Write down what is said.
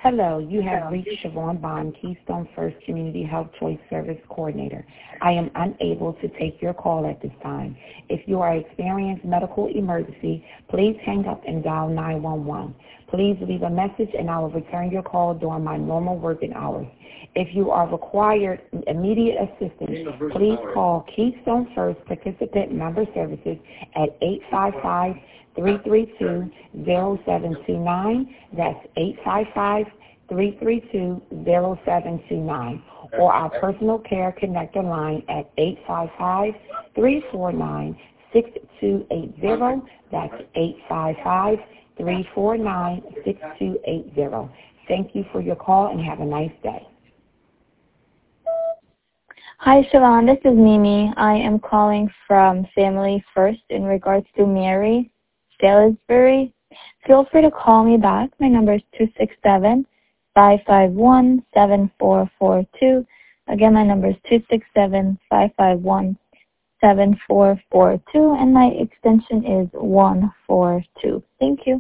Hello, you have reached Siobhan Bond, Keystone First Community Health Choice Service Coordinator. I am unable to take your call at this time. If you are experiencing medical emergency, please hang up and dial 911. Please leave a message and I will return your call during my normal working hours. If you are required immediate assistance, please call Keystone First Participant Member Services at 855-332-0729. That's 855-332-0729. Or our personal care connector line at 855-349-6280. That's 855-349-6280. Thank you for your call and have a nice day. Hi, Siobhan. This is Mimi. I am calling from Family First in regards to Mary Salisbury. Feel free to call me back. My number is 267-551-7442. Again, my number is 267-551-7442, and my extension is 142. Thank you.